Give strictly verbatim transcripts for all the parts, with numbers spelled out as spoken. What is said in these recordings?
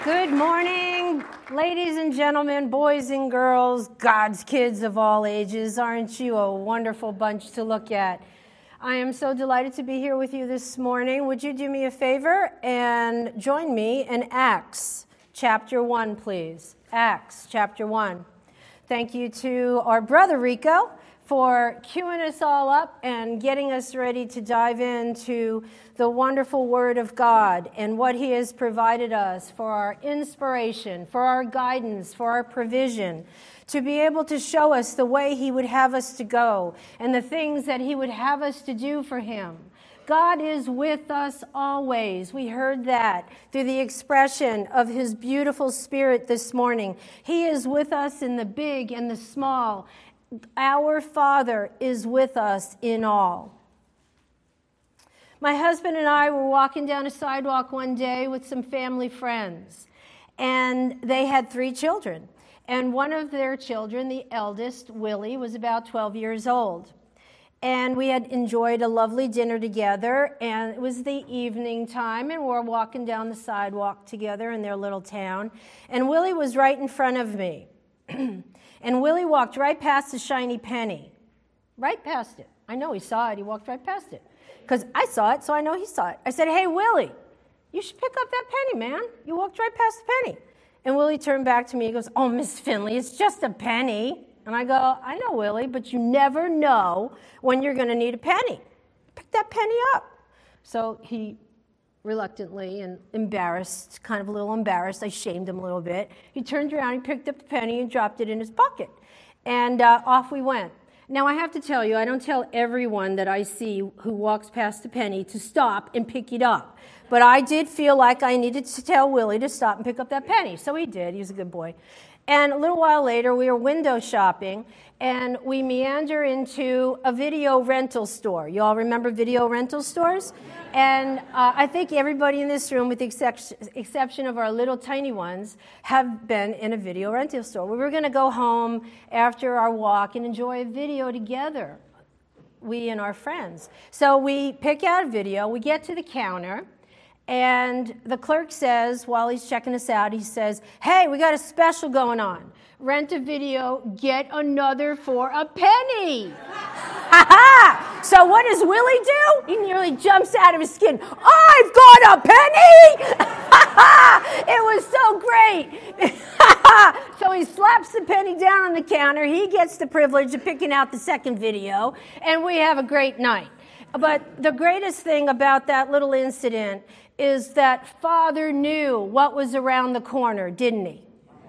Good morning, ladies and gentlemen, boys and girls, God's kids of all ages. Aren't you a wonderful bunch to look at? I am so delighted to be here with you this morning. Would you do me a favor and join me in Acts chapter one, please? Acts chapter one. Thank you to our brother Rico for queuing us all up and getting us ready to dive into the wonderful Word of God and what He has provided us for our inspiration, for our guidance, for our provision, to be able to show us the way He would have us to go and the things that He would have us to do for Him. God is with us always. We heard that through the expression of His beautiful Spirit this morning. He is with us in the big and the small. Our Father is with us in all. My husband and I were walking down a sidewalk one day with some family friends, and they had three children. And one of their children, the eldest, Willie, was about twelve years old. And we had enjoyed a lovely dinner together, and it was the evening time, and we're walking down the sidewalk together in their little town. And Willie was right in front of me. And Willie walked right past the shiny penny. Right past it. I know he saw it. He walked right past it. Because I saw it, so I know he saw it. I said, "Hey, Willie, you should pick up that penny, man. You walked right past the penny." And Willie turned back to me. He goes, "Oh, Miss Finley, it's just a penny." And I go, "I know, Willie, but you never know when you're going to need a penny. Pick that penny up." So he reluctantly and embarrassed, kind of a little embarrassed. I shamed him a little bit. He turned around, he picked up the penny and dropped it in his pocket. And uh, off we went. Now, I have to tell you, I don't tell everyone that I see who walks past the penny to stop and pick it up. But I did feel like I needed to tell Willie to stop and pick up that penny. So he did. He was a good boy. And a little while later, we were window shopping, and we meander into a video rental store. You all remember video rental stores? And uh, I think everybody in this room, with the exception, exception of our little tiny ones, have been in a video rental store. We were going to go home after our walk and enjoy a video together, we and our friends. So we pick out a video, we get to the counter, and the clerk says, while he's checking us out, he says, "Hey, we got a special going on. Rent a video, get another for a penny." Ha ha! So what does Willie do? He nearly jumps out of his skin. "I've got a penny!" It was so great. So he slaps the penny down on the counter. He gets the privilege of picking out the second video, and we have a great night. But the greatest thing about that little incident is that Father knew what was around the corner, didn't he?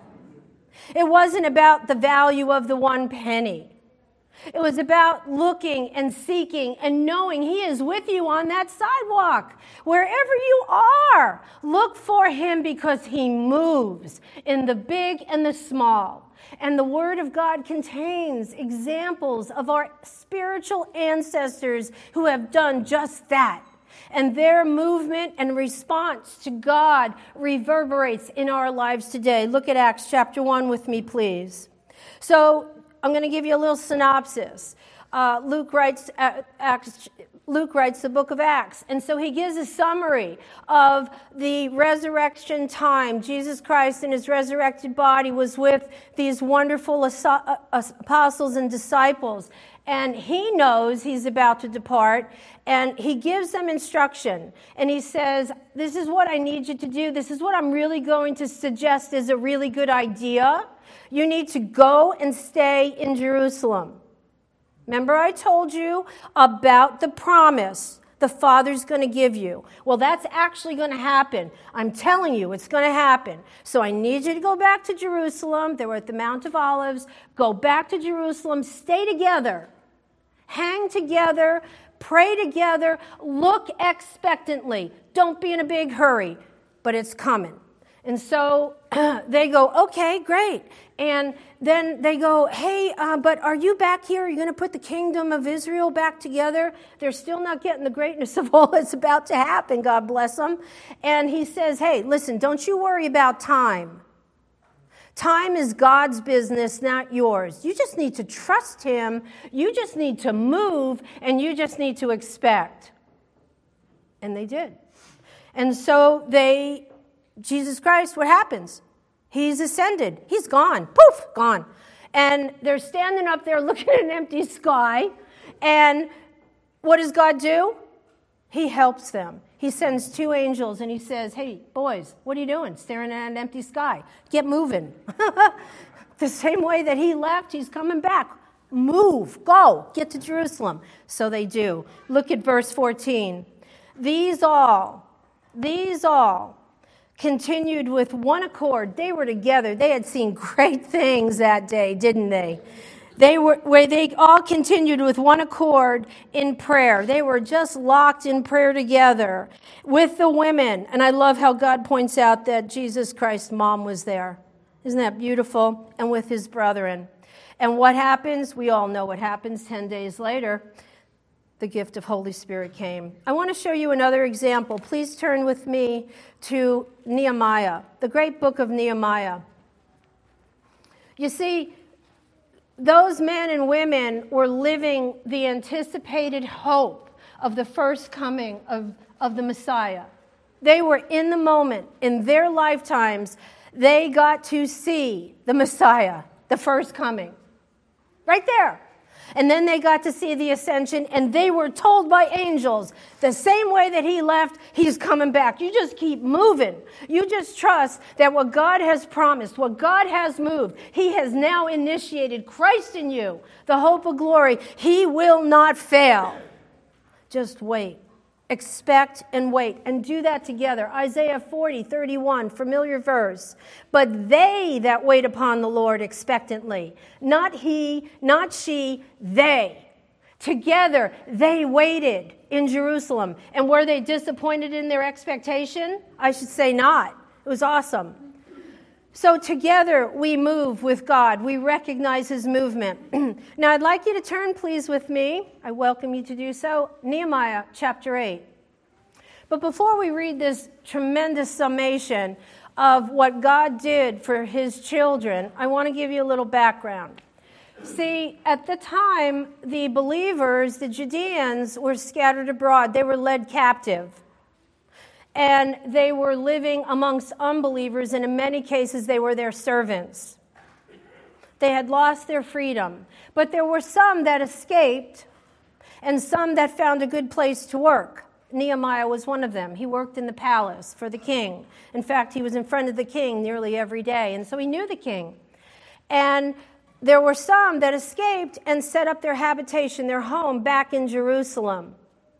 It wasn't about the value of the one penny. It was about looking and seeking and knowing He is with you on that sidewalk. Wherever you are, look for Him because He moves in the big and the small. And the Word of God contains examples of our spiritual ancestors who have done just that. And their movement and response to God reverberates in our lives today. Look at Acts chapter one with me, please. So I'm going to give you a little synopsis. Uh, Luke writes uh, Acts. Luke writes the book of Acts, and so he gives a summary of the resurrection time. Jesus Christ in His resurrected body was with these wonderful apostles and disciples, and He knows He's about to depart, and He gives them instruction, and He says, "This is what I need you to do. This is what I'm really going to suggest is a really good idea. You need to go and stay in Jerusalem." Remember I told you about the promise the Father's going to give you. Well, that's actually going to happen. I'm telling you, it's going to happen. So I need you to go back to Jerusalem. They were at the Mount of Olives. Go back to Jerusalem. Stay together. Hang together. Pray together. Look expectantly. Don't be in a big hurry, but it's coming. And so they go, "Okay, great." And then they go, "Hey, uh, but are you back here? Are you going to put the kingdom of Israel back together?" They're still not getting the greatness of all that's about to happen, God bless them. And he says, "Hey, listen, don't you worry about time. Time is God's business, not yours. You just need to trust Him. You just need to move, and you just need to expect." And they did. And so they Jesus Christ, what happens? He's ascended. He's gone. Poof, gone. And they're standing up there looking at an empty sky. And what does God do? He helps them. He sends two angels and he says, hey, boys, what are you doing? Staring at an empty sky. Get moving. The same way that he left, he's coming back. Move, go, get to Jerusalem. So they do. Look at verse fourteen. These all, these all continued with one accord. They were together. They had seen great things that day, didn't they? They were where they all continued with one accord in prayer. They were just locked in prayer together with the women. And I love how God points out that Jesus Christ's mom was there. Isn't that beautiful? And with his brethren. And what happens? We all know what happens. Ten days later, the gift of Holy Spirit came. I want to show you another example. Please turn with me to Nehemiah, the great book of Nehemiah. You see, those men and women were living the anticipated hope of the first coming of, of the Messiah. They were in the moment, in their lifetimes, they got to see the Messiah, the first coming. Right there. And then they got to see the ascension, and they were told by angels, the same way that he left, he's coming back. You just keep moving. You just trust that what God has promised, what God has moved, he has now initiated Christ in you, the hope of glory. He will not fail. Just wait. Expect and wait, and do that together. Isaiah forty, thirty-one, familiar verse. But they that wait upon the Lord expectantly, not he, not she, they. Together they waited in Jerusalem. And were they disappointed in their expectation? I should say not. It was awesome. So together we move with God. We recognize his movement. Now I'd like you to turn, please, with me. I welcome you to do so. Nehemiah chapter eight. But before we read this tremendous summation of what God did for his children, I want to give you a little background. See, at the time, the believers, the Judeans, were scattered abroad. They were led captive. And they were living amongst unbelievers, and in many cases, they were their servants. They had lost their freedom. But there were some that escaped, and some that found a good place to work. Nehemiah was one of them. He worked in the palace for the king. In fact, he was in front of the king nearly every day, and so he knew the king. And there were some that escaped and set up their habitation, their home, back in Jerusalem.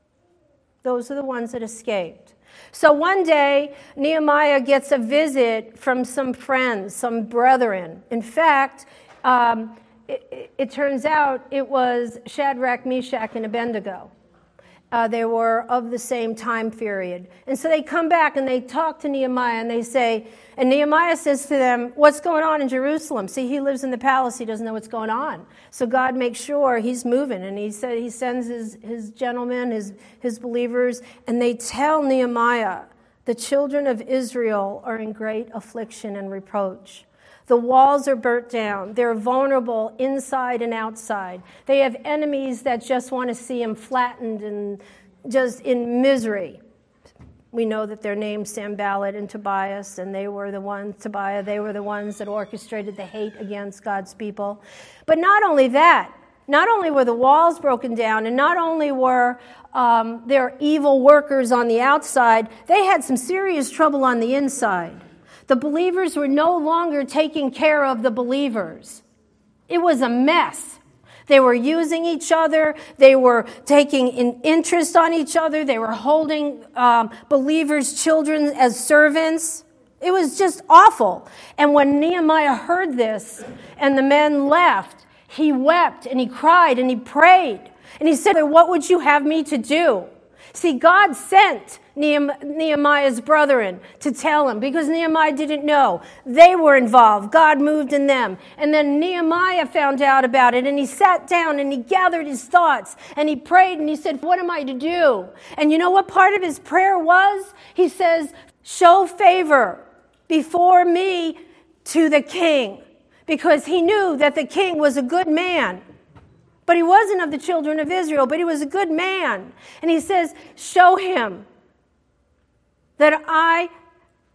Those are the ones that escaped. So one day, Nehemiah gets a visit from some friends, some brethren. In fact, um, it, it turns out it was Shadrach, Meshach, and Abednego. Uh, they were of the same time period. And so they come back and they talk to Nehemiah and they say, and Nehemiah says to them, what's going on in Jerusalem? See, he lives in the palace. He doesn't know what's going on. So God makes sure he's moving. And he said he sends his, his gentlemen, his, his believers, and they tell Nehemiah, the children of Israel are in great affliction and reproach. The walls are burnt down. They're vulnerable inside and outside. They have enemies that just want to see them flattened and just in misery. We know that their names Sanballat and Tobias, and they were the ones, Tobiah, they were the ones that orchestrated the hate against God's people. But not only that, not only were the walls broken down, and not only were um, there evil workers on the outside, they had some serious trouble on the inside. The believers were no longer taking care of the believers. It was a mess. They were using each other. They were taking an interest on each other. They were holding um, believers' children as servants. It was just awful. And when Nehemiah heard this and the men left, he wept and he cried and he prayed. And he said, what would you have me to do? See, God sent Nehemiah's brethren to tell him because Nehemiah didn't know. They were involved. God moved in them. And then Nehemiah found out about it and he sat down and he gathered his thoughts and he prayed and he said, what am I to do? And you know what part of his prayer was? He says, show favor before me to the king, because he knew that the king was a good man. But he wasn't of the children of Israel, but he was a good man. And he says, show him that I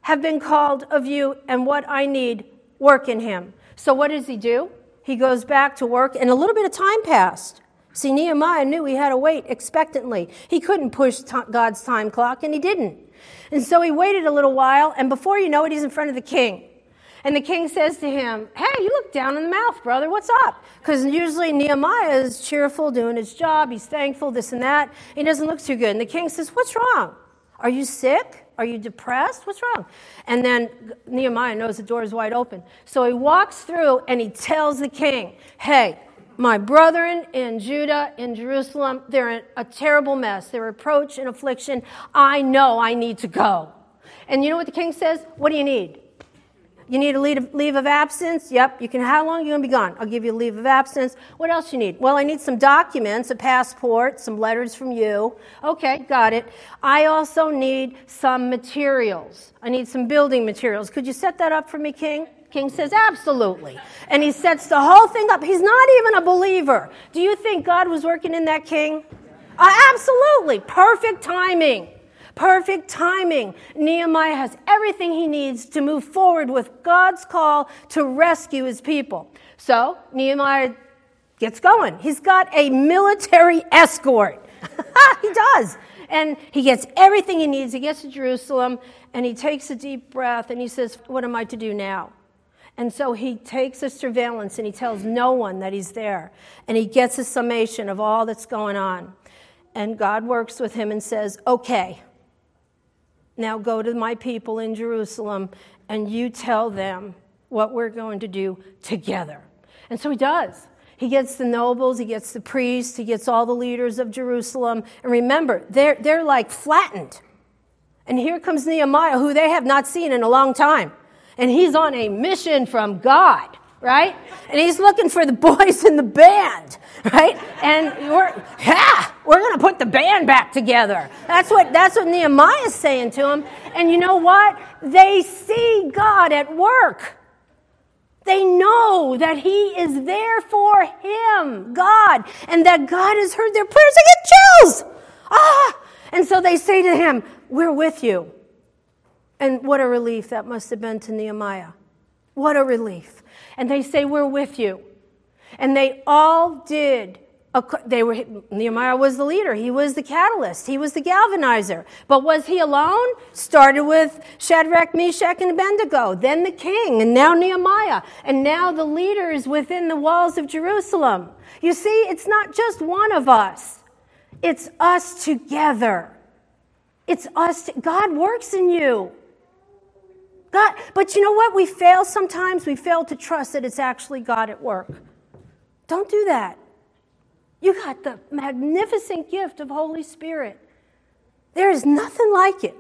have been called of you, and what I need, work in him. So what does he do? He goes back to work, and a little bit of time passed. See, Nehemiah knew he had to wait expectantly. He couldn't push t- God's time clock, and he didn't. And so he waited a little while, and before you know it, he's in front of the king. And the king says to him, hey, you look down in the mouth, brother. What's up? Because usually Nehemiah is cheerful, doing his job. He's thankful, this and that. He doesn't look too good. And the king says, what's wrong? Are you sick? Are you depressed? What's wrong? And then Nehemiah knows the door is wide open. So he walks through and he tells the king, hey, my brethren in Judah, in Jerusalem, they're in a terrible mess. They're reproach and affliction. I know I need to go. And you know what the king says? What do you need? You need a leave of absence? Yep. You can. How long are you going to be gone? I'll give you a leave of absence. What else you need? Well, I need some documents, a passport, some letters from you. Okay, got it. I also need some materials. I need some building materials. Could you set that up for me, King? King says, absolutely. And he sets the whole thing up. He's not even a believer. Do you think God was working in that king? Uh, absolutely. Perfect timing. Perfect timing. Nehemiah has everything he needs to move forward with God's call to rescue his people. So Nehemiah gets going. He's got a military escort. He does. And he gets everything he needs. He gets to Jerusalem, and he takes a deep breath, and he says, what am I to do now? And so he takes a surveillance, and he tells no one that he's there. And he gets a summation of all that's going on. And God works with him and says, okay, now go to my people in Jerusalem, and you tell them what we're going to do together. And so he does. He gets the nobles, he gets the priests, he gets all the leaders of Jerusalem. And remember, they're, they're like flattened. And here comes Nehemiah, who they have not seen in a long time. And he's on a mission from God, right? And he's looking for the boys in the band, right? And we're, yeah, we're going to put the band back together. That's what, that's what Nehemiah's saying to him. And you know what? They see God at work. They know that he is there for him, God, and that God has heard their prayers. They get chills. Ah! And so they say to him, we're with you. And what a relief that must have been to Nehemiah. What a relief. And they say, we're with you. And they all did. They were. Nehemiah was the leader. He was the catalyst. He was the galvanizer. But was he alone? Started with Shadrach, Meshach, and Abednego. Then the king, and now Nehemiah. And now the leaders within the walls of Jerusalem. You see, it's not just one of us. It's us together. It's us. To, God works in you. God, but you know what? We fail sometimes. We fail to trust that it's actually God at work. Don't do that. You got the magnificent gift of Holy Spirit. There is nothing like it.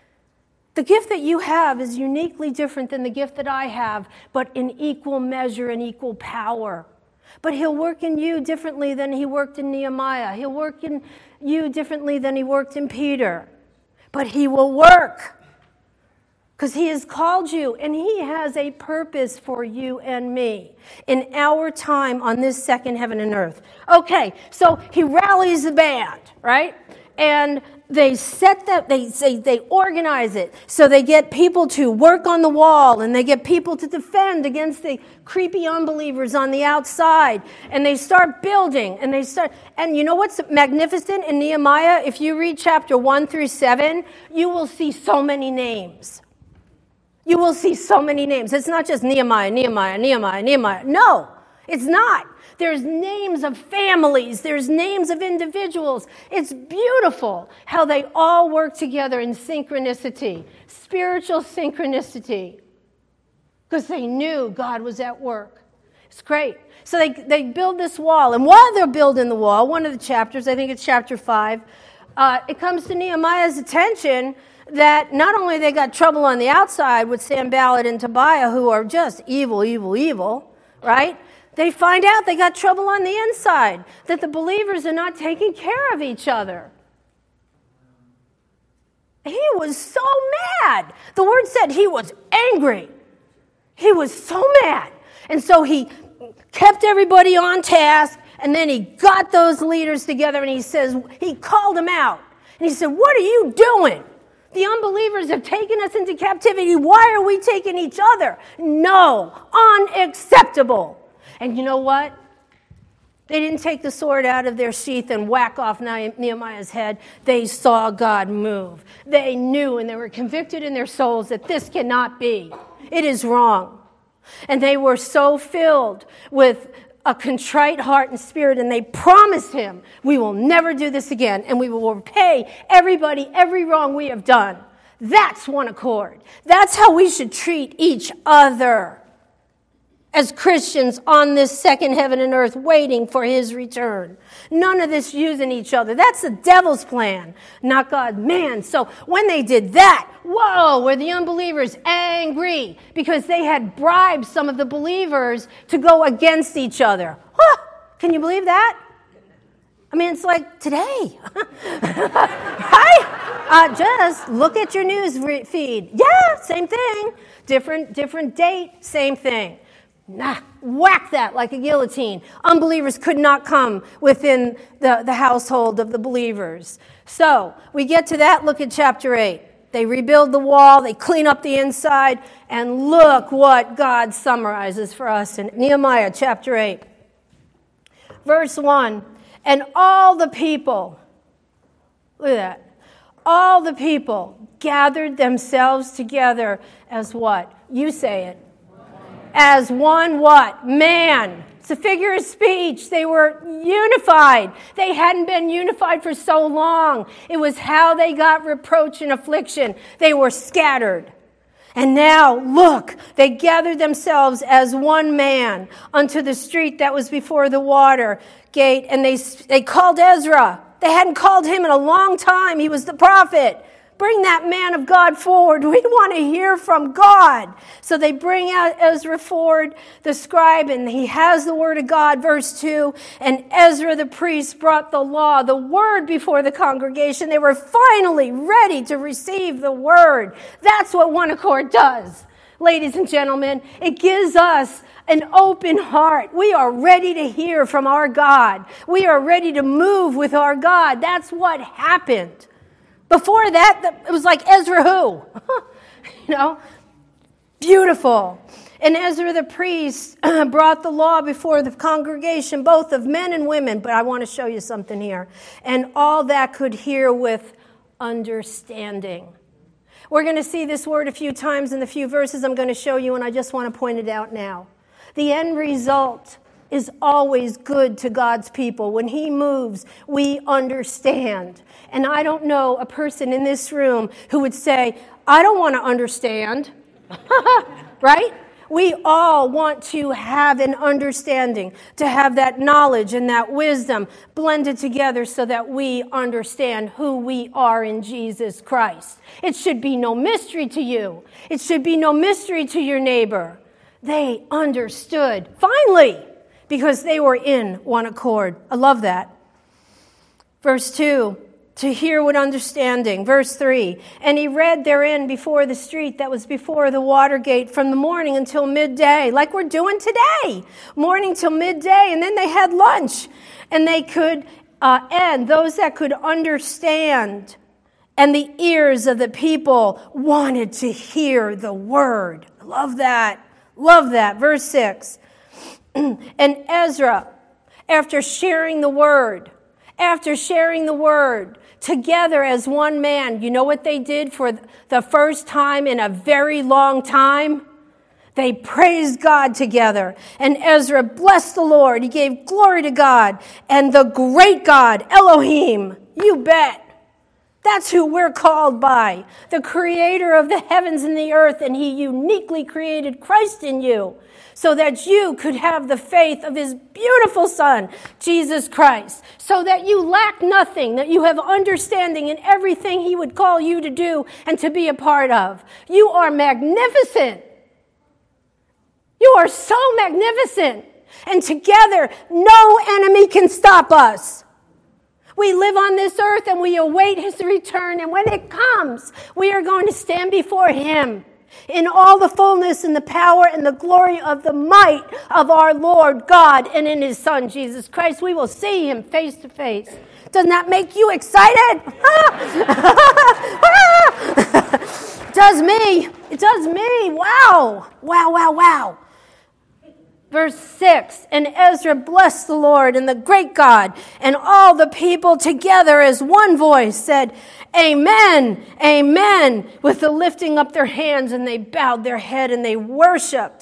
The gift that you have is uniquely different than the gift that I have, but in equal measure and equal power. But he'll work in you differently than he worked in Nehemiah. He'll work in you differently than he worked in Peter. But he will work. Because he has called you, and he has a purpose for you and me in our time on this second heaven and earth. Okay, so he rallies the band, right? And they set that, they say they organize it. So they get people to work on the wall, and they get people to defend against the creepy unbelievers on the outside. And they start building, and they start, and you know what's magnificent in Nehemiah? If you read chapter one through seven, you will see so many names. You will see so many names. It's not just Nehemiah, Nehemiah, Nehemiah, Nehemiah. No, it's not. There's names of families. There's names of individuals. It's beautiful how they all work together in synchronicity, spiritual synchronicity, because they knew God was at work. It's great. So they, they build this wall. And while they're building the wall, one of the chapters, I think it's chapter five, uh, it comes to Nehemiah's attention that not only they got trouble on the outside with Sanballat and Tobiah, who are just evil, evil, evil, right? They find out they got trouble on the inside, that the believers are not taking care of each other. He was so mad. The word said he was angry. He was so mad. And so he kept everybody on task, and then he got those leaders together, and he says, he called them out. And he said, what are you doing? The unbelievers have taken us into captivity. Why are we taking each other? No, unacceptable. And you know what? They didn't take the sword out of their sheath and whack off Nehemiah's head. They saw God move. They knew and they were convicted in their souls that this cannot be. It is wrong. And they were so filled with a contrite heart and spirit, and they promised him, we will never do this again, and we will repay everybody every wrong we have done. That's one accord. That's how we should treat each other as Christians on this second heaven and earth waiting for his return. None of this using each other. That's the devil's plan, not God. Man, so when they did that, whoa, were the unbelievers angry because they had bribed some of the believers to go against each other. Huh, can you believe that? I mean, it's like today, right? Uh, just look at your news re- feed. Yeah, same thing. Different, different date, same thing. Nah, whack that like a guillotine. Unbelievers could not come within the, the household of the believers. So we get to that. Look at chapter eight. They rebuild the wall. They clean up the inside. And look what God summarizes for us in Nehemiah chapter eight. Verse one. And all the people, look at that. All the people gathered themselves together as what? You say it. As one what? Man. It's a figure of speech. They were unified. They hadn't been unified for so long. It was how they got reproach and affliction. They were scattered. And now, look, they gathered themselves as one man unto the street that was before the water gate, and they, they called Ezra. They hadn't called him in a long time. He was the prophet. Bring that man of God forward. We want to hear from God. So they bring out Ezra forward, the scribe, and he has the word of God, verse two. And Ezra the priest brought the law, the word before the congregation. They were finally ready to receive the word. That's what One Accord does, ladies and gentlemen. It gives us an open heart. We are ready to hear from our God. We are ready to move with our God. That's what happened. Before that, it was like Ezra who? You know, beautiful. And Ezra the priest brought the law before the congregation, both of men and women. But I want to show you something here. And all that could hear with understanding. We're going to see this word a few times in the few verses I'm going to show you, and I just want to point it out now. The end result is always good to God's people. When he moves, we understand. And I don't know a person in this room who would say, I don't want to understand. Right? We all want to have an understanding, to have that knowledge and that wisdom blended together so that we understand who we are in Jesus Christ. It should be no mystery to you. It should be no mystery to your neighbor. They understood, finally, because they were in one accord. I love that. Verse two, to hear with understanding. Verse three, and he read therein before the street that was before the water gate from the morning until midday, like we're doing today. Morning till midday, and then they had lunch. And they could uh, end, those that could understand, and the ears of the people wanted to hear the word. I love that. Love that. Verse six. And Ezra, after sharing the word, after sharing the word together as one man, you know what they did for the first time in a very long time? They praised God together. And Ezra blessed the Lord. He gave glory to God. And the great God, Elohim, you bet. That's who we're called by. The creator of the heavens and the earth. And he uniquely created Christ in you, so that you could have the faith of his beautiful Son, Jesus Christ, so that you lack nothing, that you have understanding in everything he would call you to do and to be a part of. You are magnificent. You are so magnificent. And together, no enemy can stop us. We live on this earth and we await his return. And when it comes, we are going to stand before him. in all the fullness and the power and the glory of the might of our Lord God and in his Son, Jesus Christ. We will see him face to face. Doesn't that make you excited? It does me. It does me. Wow. Wow, wow, wow. Verse six, and Ezra blessed the Lord and the great God, and all the people together as one voice said, Amen, amen, with the lifting up their hands, and they bowed their head and they worshiped.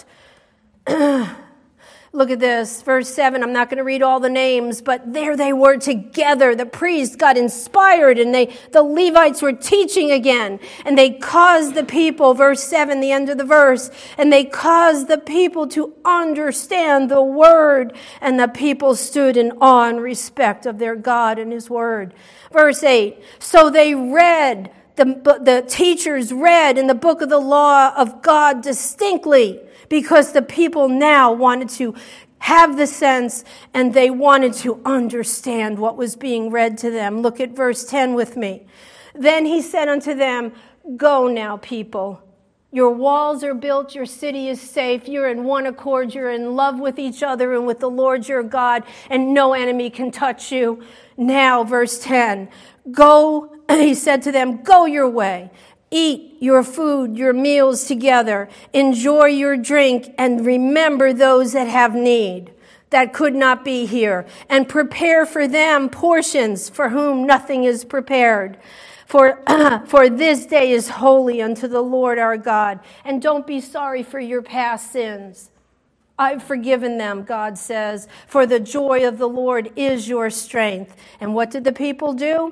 Look at this, verse seven. I'm not going to read all the names, but there they were together. The priests got inspired, and they, the Levites were teaching again. And they caused the people, verse seven, the end of the verse, and they caused the people to understand the word. And the people stood in awe and respect of their God and his word. Verse eight, so they read, the, the teachers read in the book of the law of God distinctly, because the people now wanted to have the sense and they wanted to understand what was being read to them. Look at verse ten with me. Then he said unto them, Go now, people. Your walls are built, your city is safe, you're in one accord, you're in love with each other and with the Lord your God, and no enemy can touch you. Now, verse ten, go, he said to them, Go your way. Eat your food, your meals together. Enjoy your drink, and remember those that have need, that could not be here. And prepare for them portions for whom nothing is prepared. For, for this day is holy unto the Lord our God. And don't be sorry for your past sins. I've forgiven them, God says. For the joy of the Lord is your strength. And what did the people do?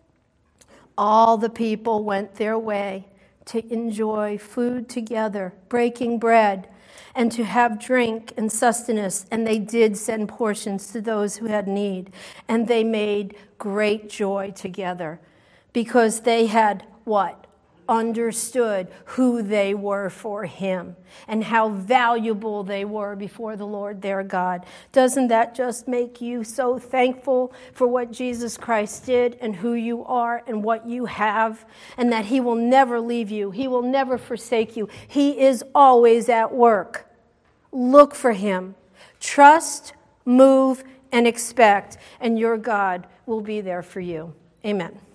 All the people went their way to enjoy food together, breaking bread, and to have drink and sustenance. And they did send portions to those who had need. And they made great joy together because they had what? Understood who they were for him and how valuable they were before the Lord their God. Doesn't that just make you so thankful for what Jesus Christ did and who you are and what you have, and that he will never leave you. He will never forsake you. He is always at work. Look for him. Trust, move, and expect, and your God will be there for you. Amen.